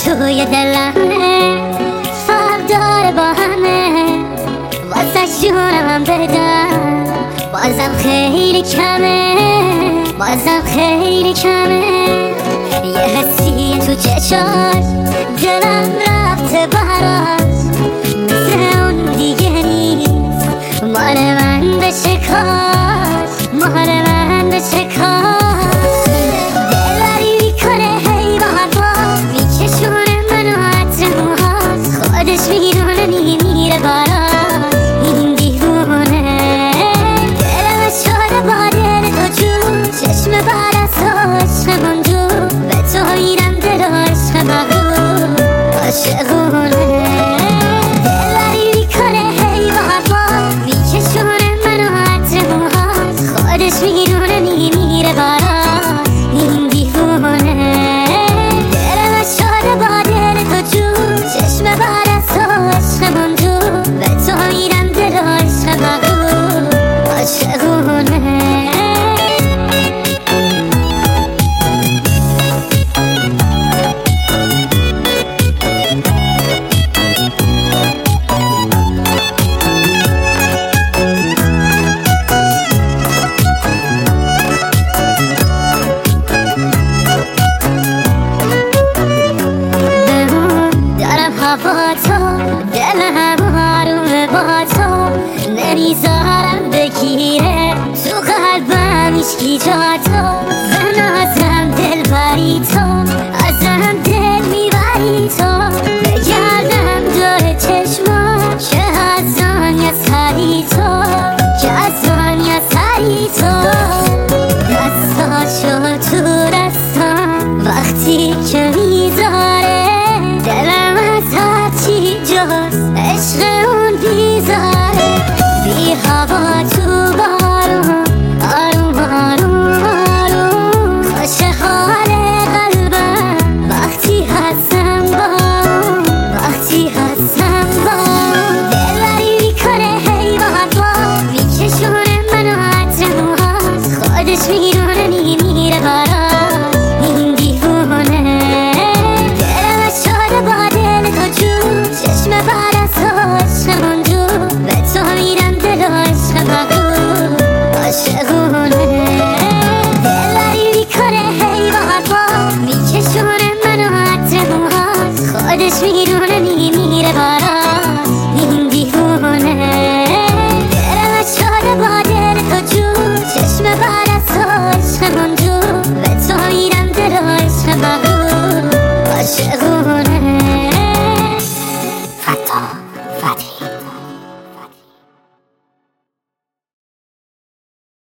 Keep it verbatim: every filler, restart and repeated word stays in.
توی دلمه فرق داره با همه واسه جونم بدم بازم خیلی کمه بازم خیلی کمه یه حسی تو چشاش دلم رفته براش مثل اون دیگه نیست مال من بشه کاش مال من بشه کاش دلبری میکنه هی با هوا میکشونه منو عطر موهاش خودش میدونه میمیره براش این دیوونه دلم شده با دل تو جون چشم بر از عشقمون دور به تو میرم دل و عشق مغرور عاشقونه دلبری میکنه هی با هوا میکشونه منو عطر موهاش خودش میدونه میمیره براش این دیوونه دلم شده با دل تو جون چشم بر از عشقمون دور به تو میرم دل و عشق مغرور عاشقونه با تو دلم آرومه با تو نمیذارم بگیره تو قلبم هیچکی جا تو بنازم دل بری تو ازم دل میبری تو بگردم دور چشما که از آن یه سری تو که از آن یه سری تو دستاشو تو دستم وقتی که میذاره دلم هرچی جاست عشق اون بیزاره بی هوا تو بارون آروم آروم آروم خوش حال قلبم وقتی هستم با وقتی هستم با دلبری میکنه هی با هوا میکشونه منو عطر موهاش خودش میدونه میمیره براش این دیوونه دلم شده با دل تو جون چشم بر از عشقمون دور به تو میرم دل و عشق مغرور عاشقونه دلبری میکنه هی با هوا میکشونه منو عطر موهاش خودش میدونه میمیره براش